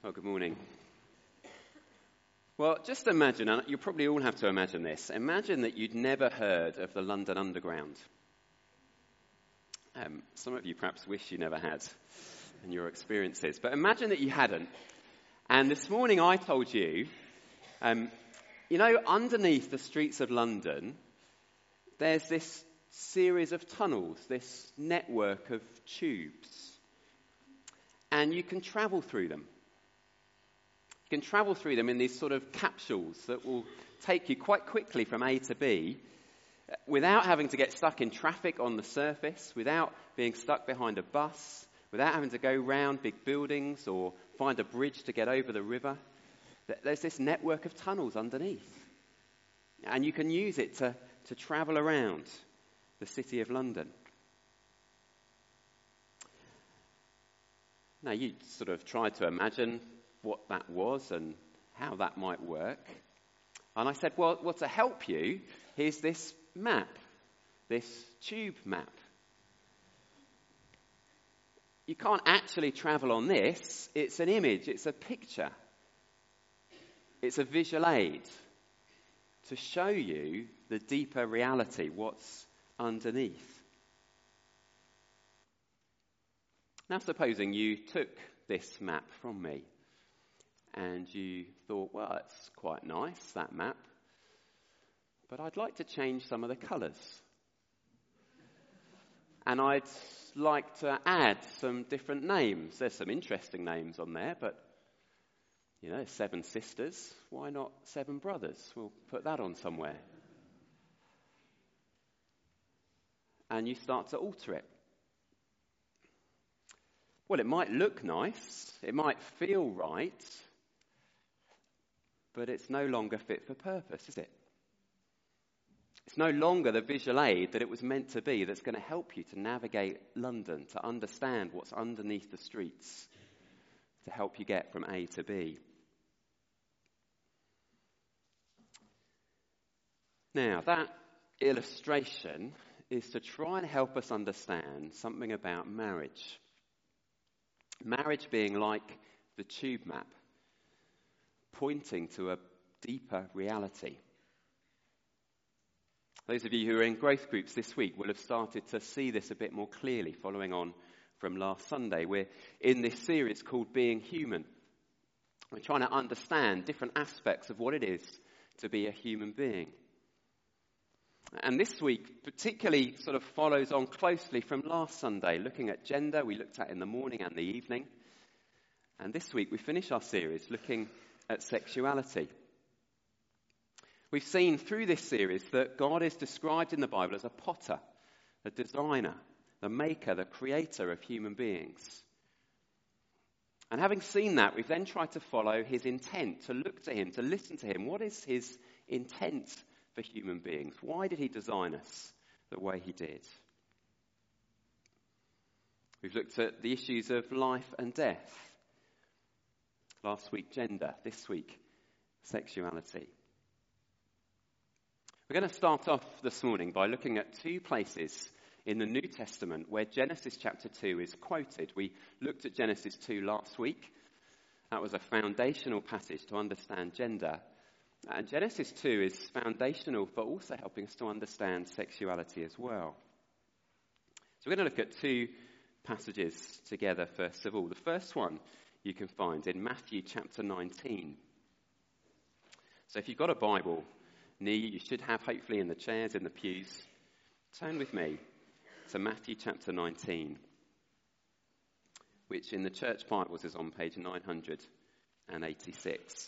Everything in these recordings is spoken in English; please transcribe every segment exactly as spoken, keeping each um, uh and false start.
Oh, good morning. Well, just imagine, and you probably all have to imagine this, imagine that you'd never heard of the London Underground. Um, some of you perhaps wish you never had in your experiences, but imagine that you hadn't. And this morning I told you, um, you know, underneath the streets of London, there's this series of tunnels, this network of tubes, and you can travel through them. You can travel through them in these sort of capsules that will take you quite quickly from A to B without having to get stuck in traffic on the surface, without being stuck behind a bus, without having to go round big buildings or find a bridge to get over the river. There's this network of tunnels underneath. And you can use it to, to travel around the city of London. Now, you sort of try to imagine what that was and how that might work. And I said, well, well, to help you, here's this map, this tube map. You can't actually travel on this. It's an image, it's a picture. It's a visual aid to show you the deeper reality, what's underneath. Now, supposing you took this map from me and you thought, well, it's quite nice, that map, but I'd like to change some of the colours. And I'd like to add some different names. There's some interesting names on there, but, you know, seven sisters, why not seven brothers? We'll put that on somewhere. And you start to alter it. Well, it might look nice, it might feel right, but it's no longer fit for purpose, is it? It's no longer the visual aid that it was meant to be that's going to help you to navigate London, to understand what's underneath the streets, to help you get from A to B. Now, that illustration is to try and help us understand something about marriage. Marriage being like the tube map, pointing to a deeper reality. Those of you who are in growth groups this week will have started to see this a bit more clearly following on from last Sunday. We're in this series called Being Human. We're trying to understand different aspects of what it is to be a human being. And this week particularly sort of follows on closely from last Sunday, looking at gender we looked at in the morning and the evening. And this week we finish our series looking at sexuality. We've seen through this series that God is described in the Bible as a potter, a designer, the maker, the creator of human beings. And having seen that, we've then tried to follow his intent, to look to him, to listen to him. What is his intent for human beings? Why did he design us the way he did? We've looked at the issues of life and death. Last week, gender. This week, sexuality. We're going to start off this morning by looking at two places in the New Testament where Genesis chapter two is quoted. We looked at Genesis two last week. That was a foundational passage to understand gender. And Genesis two is foundational for also helping us to understand sexuality as well. So we're going to look at two passages together first of all. The first one you can find in Matthew chapter nineteen. So if you've got a Bible near you, you should have hopefully in the chairs, in the pews. Turn with me to Matthew chapter nineteen, which in the church Bibles is on page nine hundred eighty-six.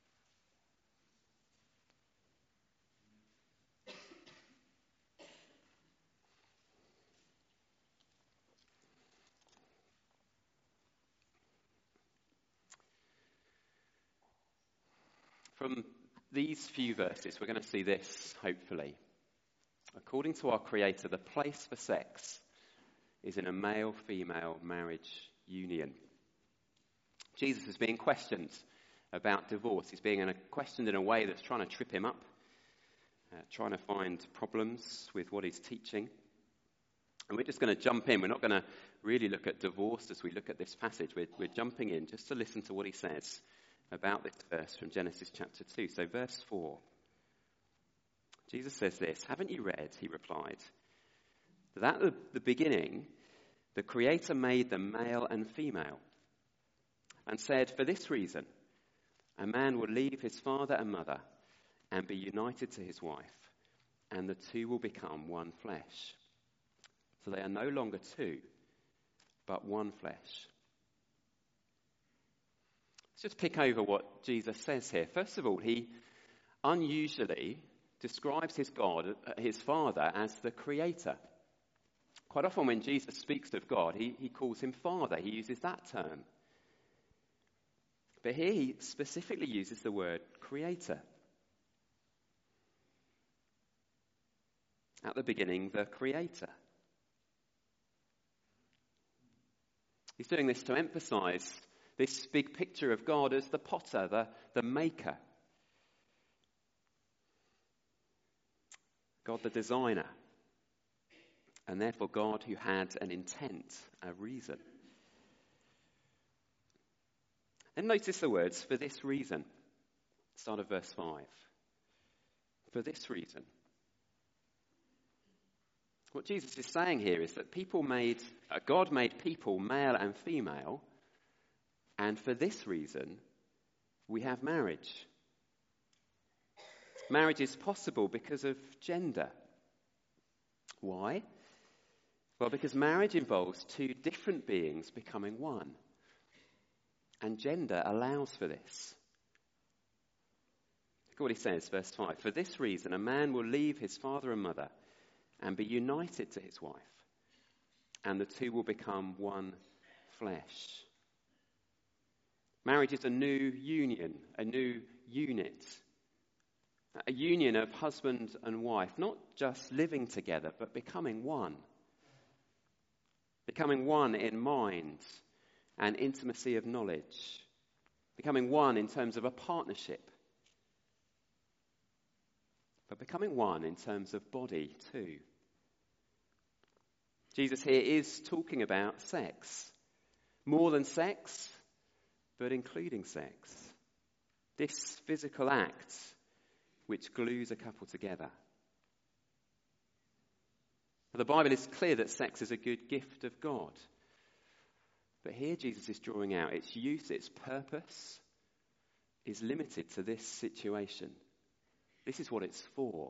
From these few verses, we're going to see this, hopefully. According to our Creator, the place for sex is in a male-female marriage union. Jesus is being questioned about divorce. He's being questioned in a way that's trying to trip him up, uh, trying to find problems with what he's teaching. And we're just going to jump in. We're not going to really look at divorce as we look at this passage. We're, we're jumping in just to listen to what he says about this verse from Genesis chapter two. So verse four. Jesus says this, "Haven't you read," he replied, "that at the, the beginning the Creator made them male and female and said, for this reason, a man will leave his father and mother and be united to his wife, and the two will become one flesh. So they are no longer two, but one flesh." Let's just pick over what Jesus says here. First of all, he unusually describes his God, his Father, as the Creator. Quite often when Jesus speaks of God, he, he calls him Father. He uses that term. But here he specifically uses the word Creator. At the beginning, the Creator. He's doing this to emphasize this big picture of God as the potter, the, the maker. God the designer. And therefore God who had an intent, a reason. And notice the words, "for this reason." Start of verse five. For this reason. What Jesus is saying here is that people made, uh, God made people male and female, and for this reason, we have marriage. Marriage is possible because of gender. Why? Well, because marriage involves two different beings becoming one. And gender allows for this. Look at what he says, verse five. "For this reason, a man will leave his father and mother and be united to his wife, and the two will become one flesh." Marriage is a new union, a new unit. A union of husband and wife, not just living together, but becoming one. Becoming one in mind and intimacy of knowledge. Becoming one in terms of a partnership. But becoming one in terms of body too. Jesus here is talking about sex. More than sex, but including sex. This physical act which glues a couple together. The Bible is clear that sex is a good gift of God. But here Jesus is drawing out its use, its purpose is limited to this situation. This is what it's for.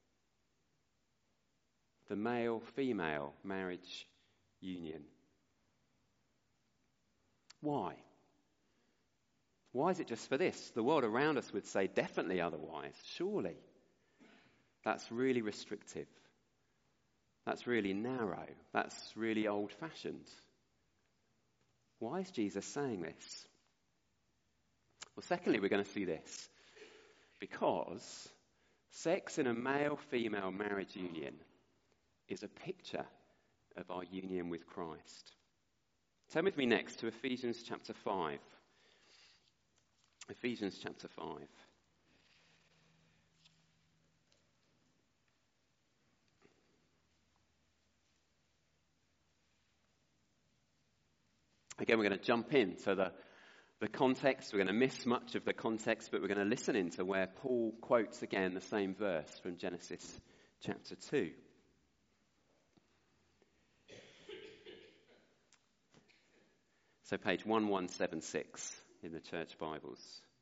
The male-female marriage union. Why? Why is it just for this? The world around us would say definitely otherwise. Surely. That's really restrictive. That's really narrow. That's really old-fashioned. Why is Jesus saying this? Well, secondly, we're going to see this. Because sex in a male-female marriage union is a picture of our union with Christ. Turn with me next to Ephesians chapter five. Ephesians chapter five. Again, we're going to jump into the, the context. We're going to miss much of the context, but we're going to listen into where Paul quotes again the same verse from Genesis chapter two. So page one one seven six in the church Bibles.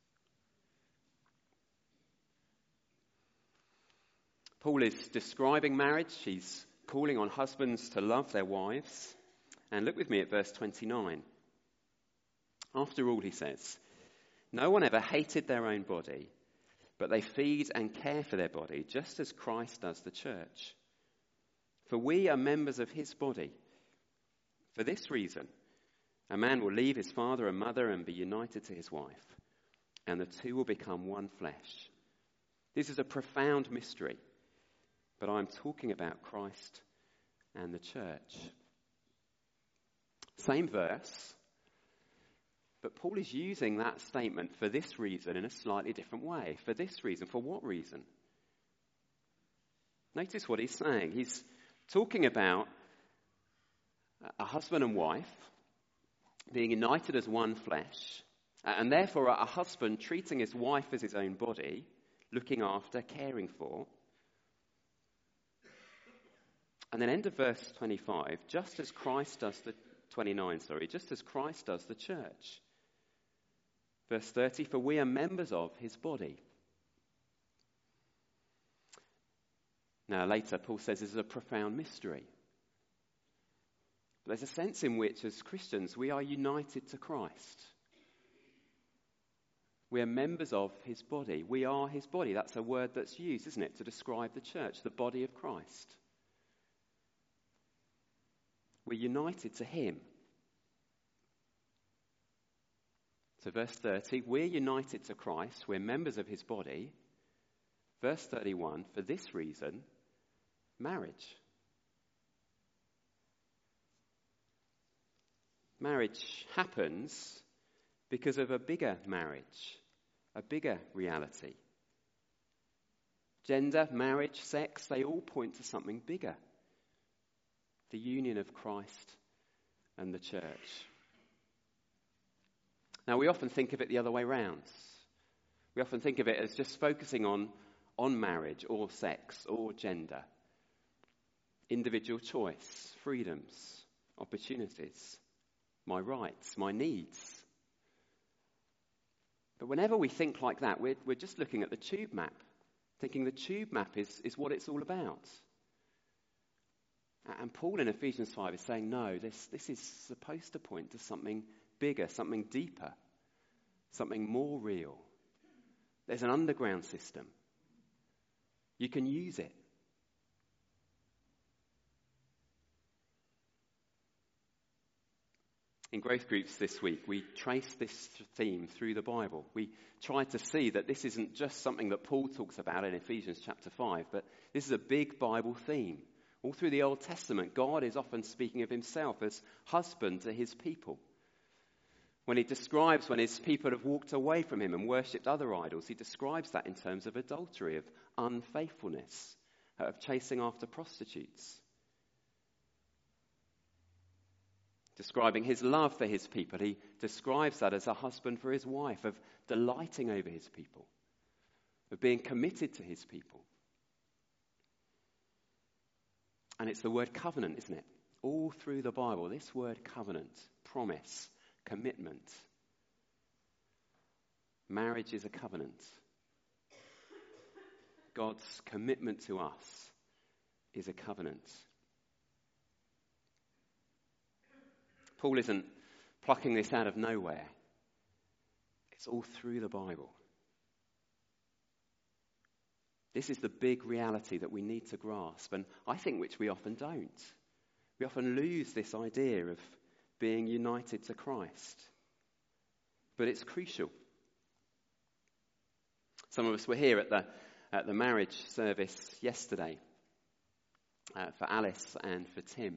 Paul is describing marriage. He's calling on husbands to love their wives. And look with me at verse twenty-nine. After all, he says, no one ever hated their own body, but they feed and care for their body, just as Christ does the church. For we are members of his body. For this reason, a man will leave his father and mother and be united to his wife, and the two will become one flesh. This is a profound mystery, but I'm talking about Christ and the church. Same verse, but Paul is using that statement for this reason in a slightly different way. For this reason, for what reason? Notice what he's saying. He's talking about a husband and wife being united as one flesh, and therefore a husband treating his wife as his own body, looking after, caring for. And then end of verse twenty-five, just as Christ does the, twenty-nine, sorry, just as Christ does the church. Verse thirty, for we are members of his body. Now later, Paul says this is a profound mystery. But there's a sense in which, as Christians, we are united to Christ. We are members of his body. We are his body. That's a word that's used, isn't it, to describe the church, the body of Christ. We're united to him. So verse thirty, we're united to Christ. We're members of his body. Verse thirty-one, for this reason, marriage. Marriage happens because of a bigger marriage, a bigger reality. Gender, marriage, sex, they all point to something bigger. The union of Christ and the church. Now, we often think of it the other way round. We often think of it as just focusing on, on marriage or sex or gender. Individual choice, freedoms, opportunities, my rights, my needs. But whenever we think like that, we're, we're just looking at the tube map, thinking the tube map is, is what it's all about. And Paul in Ephesians five is saying, no, this, this is supposed to point to something bigger, something deeper, something more real. There's an underground system. You can use it. In growth groups this week, we trace this theme through the Bible. We try to see that this isn't just something that Paul talks about in Ephesians chapter five, but this is a big Bible theme. All through the Old Testament, God is often speaking of himself as husband to his people. When he describes when his people have walked away from him and worshipped other idols, he describes that in terms of adultery, of unfaithfulness, of chasing after prostitutes. Describing his love for his people, he describes that as a husband for his wife, of delighting over his people, of being committed to his people. And it's the word covenant, isn't it? All through the Bible, this word covenant, promise, commitment. Marriage is a covenant. God's commitment to us is a covenant. Paul isn't plucking this out of nowhere. It's all through the Bible. This is the big reality that we need to grasp, and I think which we often don't. We often lose this idea of being united to Christ. But it's crucial. Some of us were here at the, at the marriage service yesterday uh, for Alice and for Tim.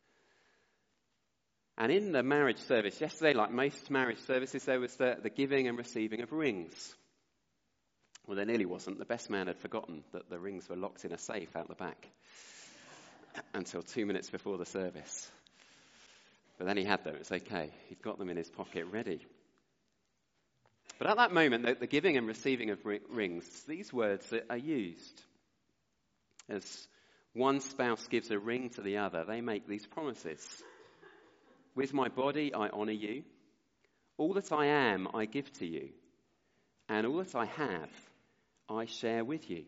And in the marriage service yesterday, like most marriage services, there was the, the giving and receiving of rings. Well, there nearly wasn't. The best man had forgotten that the rings were locked in a safe out the back until two minutes before the service. But then he had them. It's okay. He'd got them in his pocket ready. But at that moment, the, the giving and receiving of rings, these words are used. As one spouse gives a ring to the other, they make these promises. With my body, I honour you. All that I am, I give to you. And all that I have, I share with you.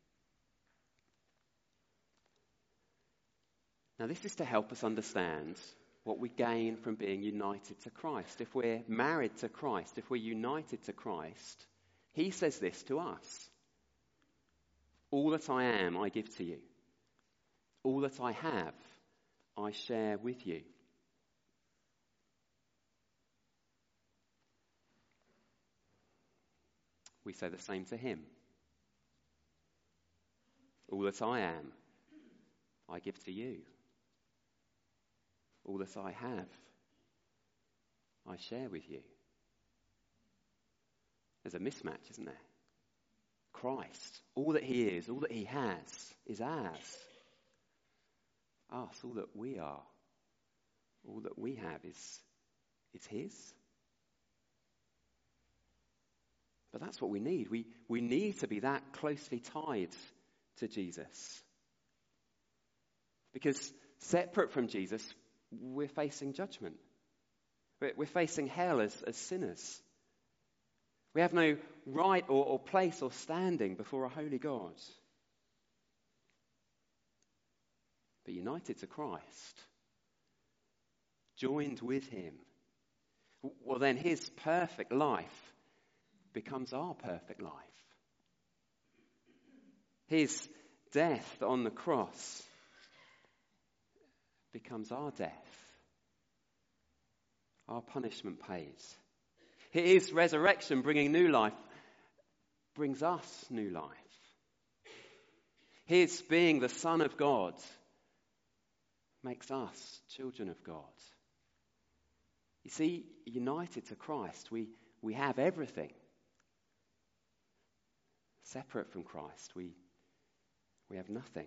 Now, this is to help us understand what we gain from being united to Christ. If we're married to Christ, if we're united to Christ, he says this to us. All that I am, I give to you. All that I have, I share with you. We say the same to him. All that I am, I give to you. All that I have, I share with you. There's a mismatch, isn't there? Christ, all that he is, all that he has, is ours. Us, all that we are, all that we have is, is his. But that's what we need. We, we need to be that closely tied to Jesus. Because separate from Jesus, we're facing judgment. We're, we're facing hell as, as sinners. We have no right or, or place or standing before a holy God. But united to Christ, joined with him, well then his perfect life becomes our perfect life. His death on the cross becomes our death, our punishment paid. His resurrection, bringing new life, brings us new life. His being the Son of God makes us children of God. You see, united to Christ, we, we have everything. Separate from Christ, we, we have nothing.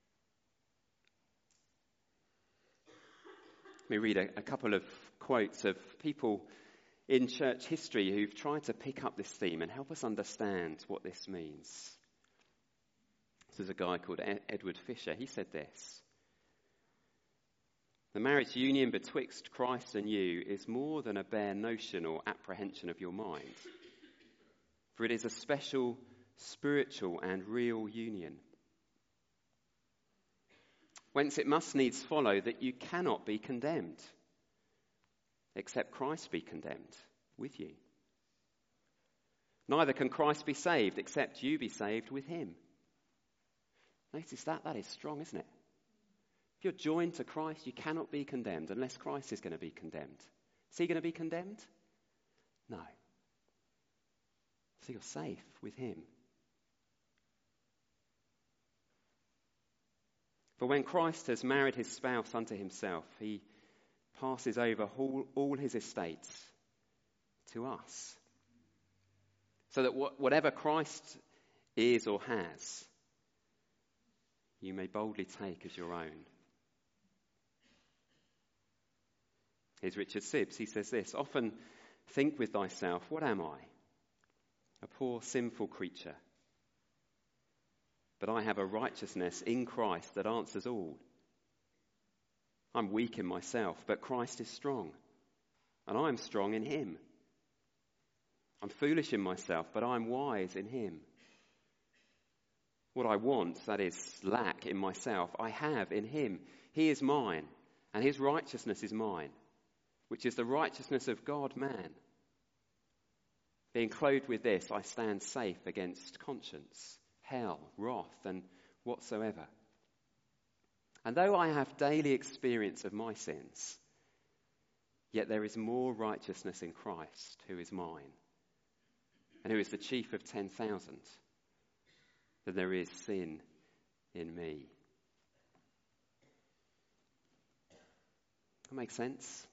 Let me read a, a couple of quotes of people in church history who've tried to pick up this theme and help us understand what this means. This is a guy called Ed- Edward Fisher. He said this: "The marriage union betwixt Christ and you is more than a bare notion or apprehension of your mind, for it is a special, spiritual and real union. Whence it must needs follow that you cannot be condemned, except Christ be condemned with you. Neither can Christ be saved, except you be saved with him." Notice that, that is strong, isn't it? If you're joined to Christ, you cannot be condemned unless Christ is going to be condemned. Is he going to be condemned? No. So you're safe with him. For when Christ has married his spouse unto himself, he passes over all, all his estates to us. So that wh- whatever Christ is or has, you may boldly take as your own. Here's Richard Sibbes. He says this: "Often think with thyself, what am I? A poor sinful creature. But I have a righteousness in Christ that answers all. I'm weak in myself, but Christ is strong, and I am strong in him. I'm foolish in myself, but I'm wise in him. What I want, that is, lack in myself, I have in him. He is mine, and his righteousness is mine, which is the righteousness of God man. Being clothed with this, I stand safe against conscience, hell, wrath, and whatsoever. And though I have daily experience of my sins, yet there is more righteousness in Christ, who is mine, and who is the chief of ten thousand, than there is sin in me." That makes sense?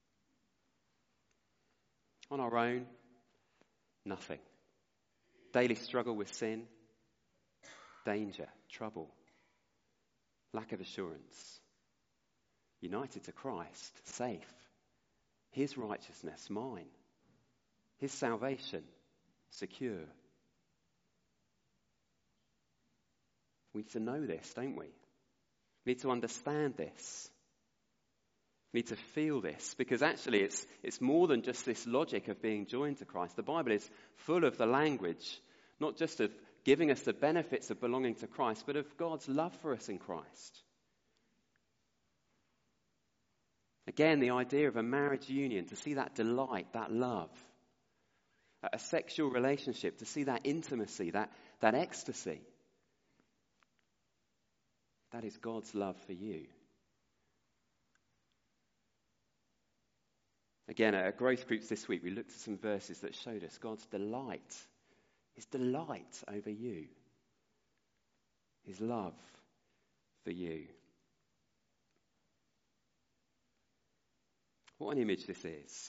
On our own, nothing. Daily struggle with sin, danger, trouble, lack of assurance. United to Christ, safe. His righteousness, mine. His salvation, secure. We need to know this, don't we? We need to understand this. We need to feel this, because actually it's it's more than just this logic of being joined to Christ. The Bible is full of the language, not just of giving us the benefits of belonging to Christ, but of God's love for us in Christ. Again, the idea of a marriage union, to see that delight, that love, a sexual relationship, to see that intimacy, that, that ecstasy. That is God's love for you. Again, at growth groups this week, we looked at some verses that showed us God's delight, his delight over you, his love for you. What an image this is.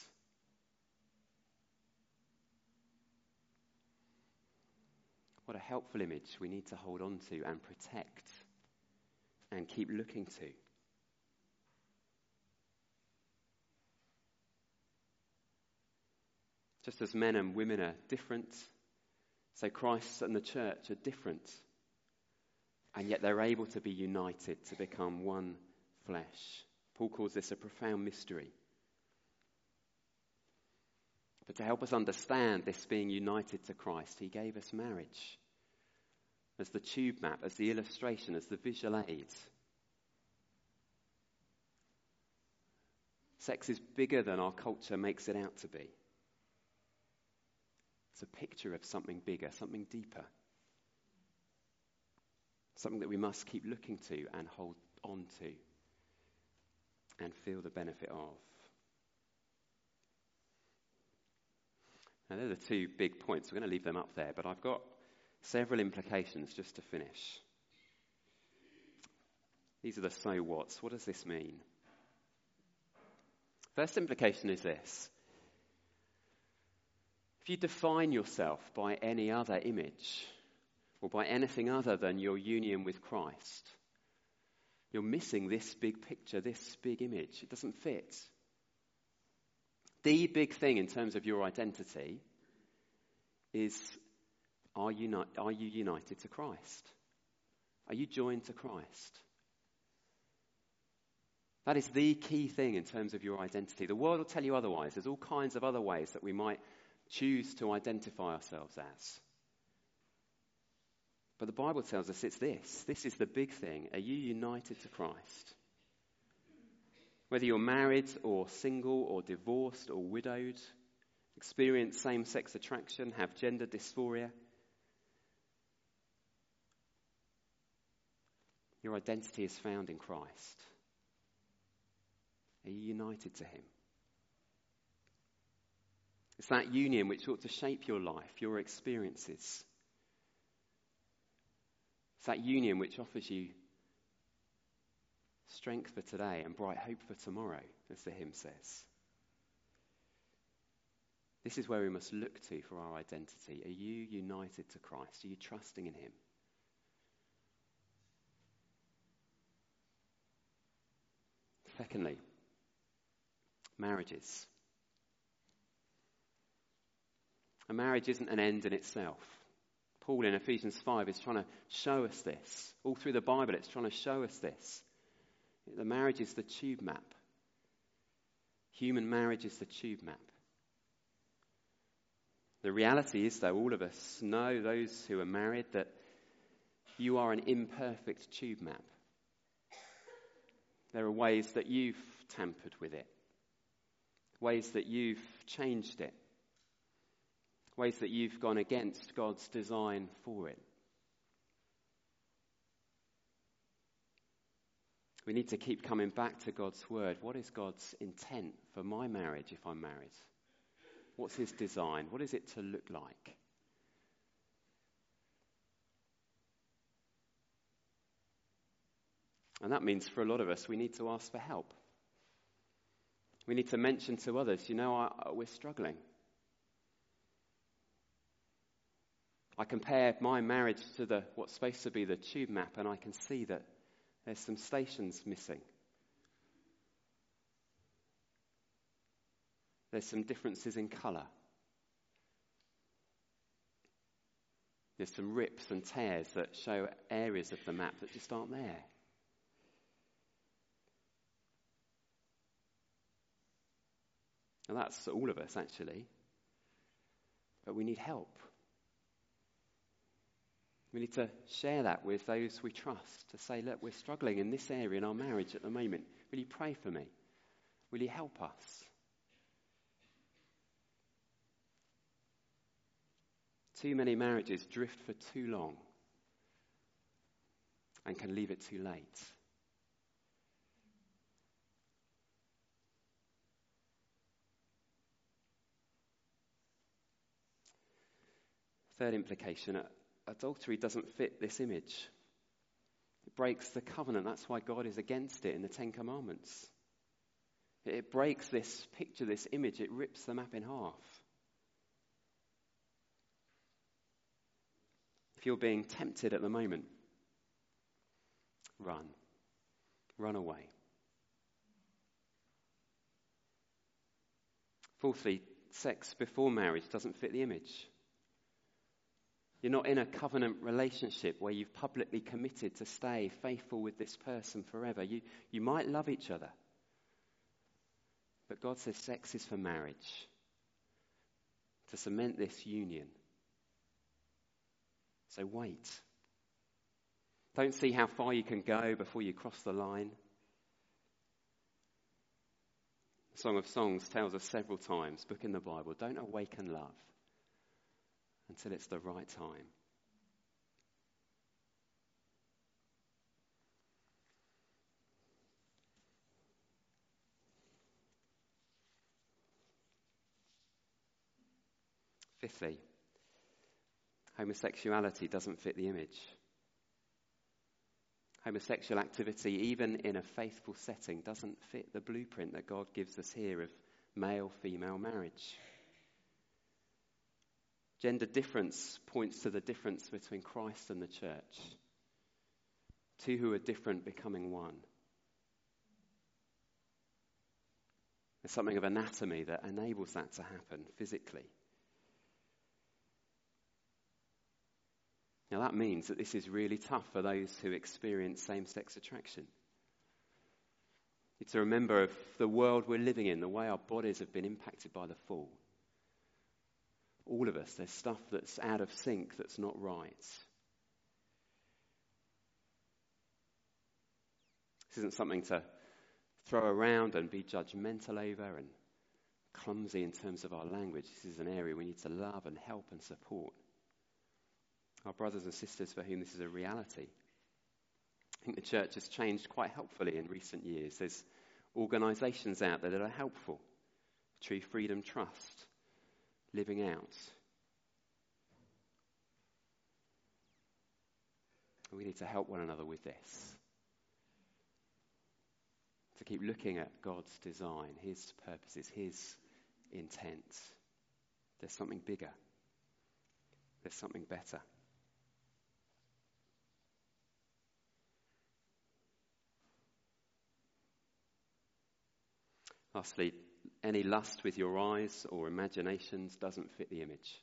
What a helpful image we need to hold on to and protect and keep looking to. Just as men and women are different, so Christ and the church are different. And yet they're able to be united to become one flesh. Paul calls this a profound mystery. But to help us understand this being united to Christ, he gave us marriage as the tube map, as the illustration, as the visual aid. Sex is bigger than our culture makes it out to be. It's a picture of something bigger, something deeper. Something that we must keep looking to and hold on to and feel the benefit of. Now, they're the two big points. We're going to leave them up there, but I've got several implications just to finish. These are the so whats. What does this mean? First implication is this. If you define yourself by any other image or by anything other than your union with Christ, you're missing this big picture, this big image. It doesn't fit. The big thing in terms of your identity is, are you, not, are you united to Christ? Are you joined to Christ? That is the key thing in terms of your identity. The world will tell you otherwise. There's all kinds of other ways that we might choose to identify ourselves as. But the Bible tells us it's this. This is the big thing. Are you united to Christ? Whether you're married or single or divorced or widowed, experience same-sex attraction, have gender dysphoria, your identity is found in Christ. Are you united to him? It's that union which ought to shape your life, your experiences. It's that union which offers you strength for today and bright hope for tomorrow, as the hymn says. This is where we must look to for our identity. Are you united to Christ? Are you trusting in him? Secondly, marriages. A marriage isn't an end in itself. Paul in Ephesians five is trying to show us this. All through the Bible it's trying to show us this. The marriage is the tube map. Human marriage is the tube map. The reality is, though, all of us know, those who are married, that you are an imperfect tube map. There are ways that you've tampered with it. Ways that you've changed it. Ways that you've gone against God's design for it. We need to keep coming back to God's word. What is God's intent for my marriage if I'm married? What's his design? What is it to look like? And that means for a lot of us, we need to ask for help. We need to mention to others, you know, I, I, we're struggling. I compare my marriage to the what's supposed to be the tube map, and I can see that there's some stations missing. There's some differences in colour. There's some rips and tears that show areas of the map that just aren't there. And that's all of us, actually. But we need help. We need to share that with those we trust, to say, look, we're struggling in this area in our marriage at the moment. Will you pray for me? Will you help us? Too many marriages drift for too long and can leave it too late. Third implication, adultery doesn't fit this image. It breaks the covenant. That's why God is against it in the Ten Commandments. It breaks this picture, this image. It rips the map in half. If you're being tempted at the moment, run. Run away. Fourthly, Sex before marriage doesn't fit the image. You're not in a covenant relationship where you've publicly committed to stay faithful with this person forever. You, you might love each other. But God says sex is for marriage, to cement this union. So wait. Don't see how far you can go before you cross the line. The Song of Songs tells us several times, book in the Bible, don't awaken love until it's the right time. Fifthly, homosexuality doesn't fit the image. Homosexual activity, even in a faithful setting, doesn't fit the blueprint that God gives us here of male-female marriage. Gender difference points to the difference between Christ and the church. Two who are different becoming one. There's something of anatomy that enables that to happen physically. Now that means that this is really tough for those who experience same-sex attraction. You need to remember of the world we're living in, the way our bodies have been impacted by the fall. All of us, there's stuff that's out of sync, that's not right. This isn't something to throw around and be judgmental over and clumsy in terms of our language. This is an area we need to love and help and support our brothers and sisters for whom this is a reality. I think the church has changed quite helpfully in recent years. There's organisations out there that are helpful. True Freedom Trust, Living Out. We need to help one another with this. To keep looking at God's design, his purposes, his intent. There's something bigger. There's something better. Lastly, any lust with your eyes or imaginations doesn't fit the image.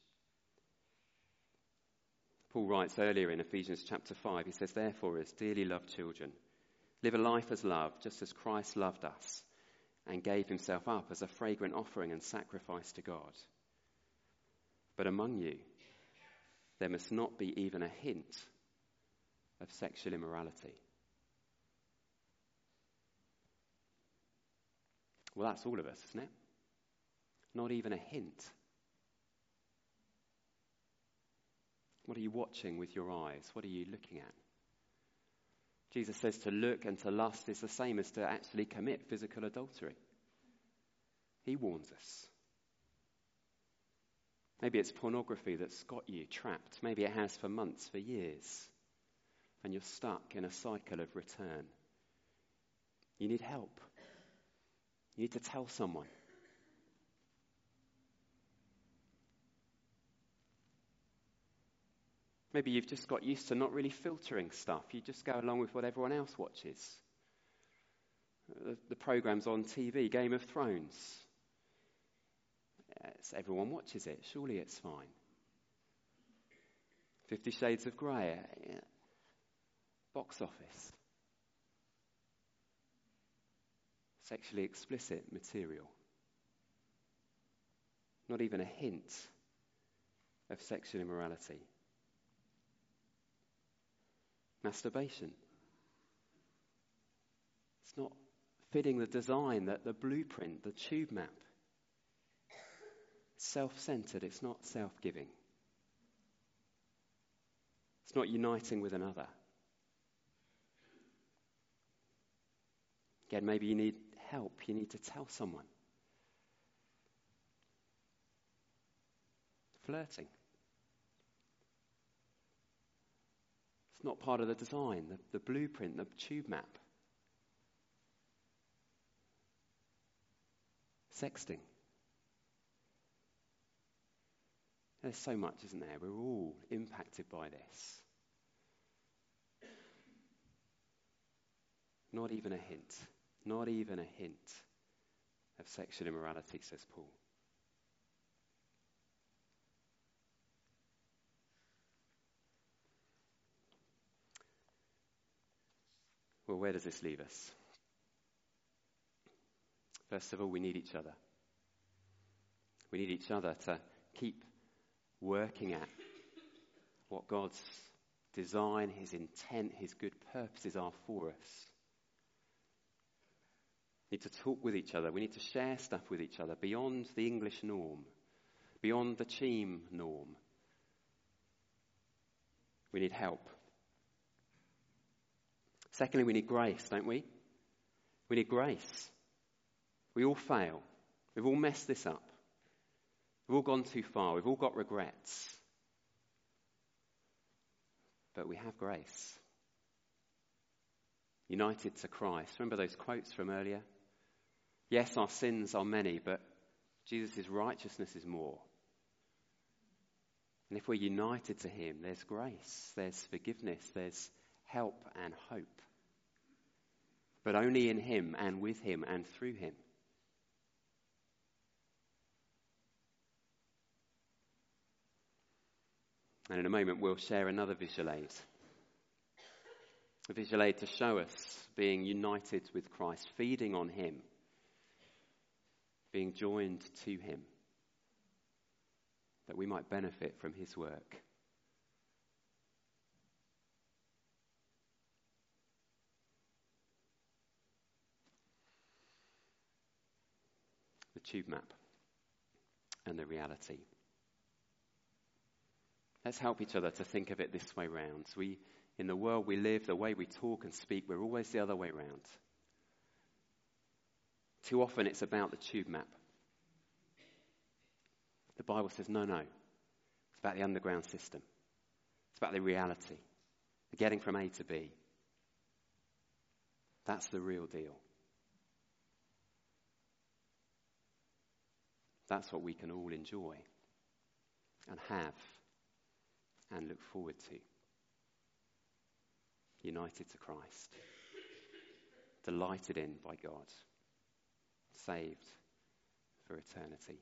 Paul writes earlier in Ephesians chapter five, he says, therefore, as dearly loved children, live a life as love, just as Christ loved us and gave himself up as a fragrant offering and sacrifice to God. But among you, there must not be even a hint of sexual immorality. Well, that's all of us, isn't it? Not even a hint. What are you watching with your eyes? What are you looking at? Jesus says to look and to lust is the same as to actually commit physical adultery. He warns us. Maybe it's pornography that's got you trapped. Maybe it has for months, for years. And you're stuck in a cycle of return. You need help. You need to tell someone. Maybe you've just got used to not really filtering stuff. You just go along with what everyone else watches. The, the programmes on T V, Game of Thrones. Yes, everyone watches it. Surely it's fine. Fifty Shades of Grey. Yeah. Box office. Sexually explicit material. Not even a hint of sexual immorality. Masturbation. It's not fitting the design, that the blueprint, the tube map. It's self-centered, it's not self-giving. It's not uniting with another. Again, maybe you need help, you need to tell someone. Flirting. It's not part of the design, the, the blueprint, the tube map. Sexting. There's so much, isn't there? We're all impacted by this. Not even a hint. Not even a hint of sexual immorality, says Paul. Well, where does this leave us? First of all, we need each other. We need each other to keep working at what God's design, his intent, his good purposes are for us. We need to talk with each other. We need to share stuff with each other beyond the English norm, beyond the team norm. We need help. Secondly, we need grace, don't we? We need grace. We all fail. We've all messed this up. We've all gone too far. We've all got regrets. But we have grace. United to Christ. Remember those quotes from earlier? Yes, our sins are many, but Jesus' righteousness is more. And if we're united to him, there's grace, there's forgiveness, there's help and hope. But only in him and with him and through him. And in a moment we'll share another visual aid. A visual aid to show us being united with Christ, feeding on him, being joined to him, that we might benefit from his work. The tube map and the reality. Let's help each other to think of it this way round. We, in the world we live, the way we talk and speak, we're always the other way round. Too often it's about the tube map. The Bible says, no, no. It's about the underground system. It's about the reality. The getting from A to B. That's the real deal. That's what we can all enjoy and have and look forward to. United to Christ. Delighted in by God. Saved for eternity.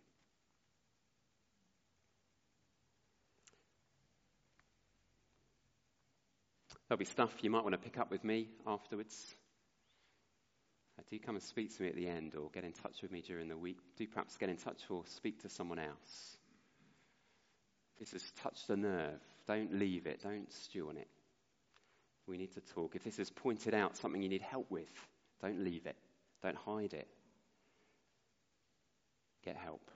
There'll be stuff you might want to pick up with me afterwards. Uh, do come and speak to me at the end, or get in touch with me during the week. Do perhaps get in touch or speak to someone else. If this has touched a nerve, don't leave it. Don't stew on it. We need to talk. If this has pointed out something you need help with, don't leave it. Don't hide it. Get help.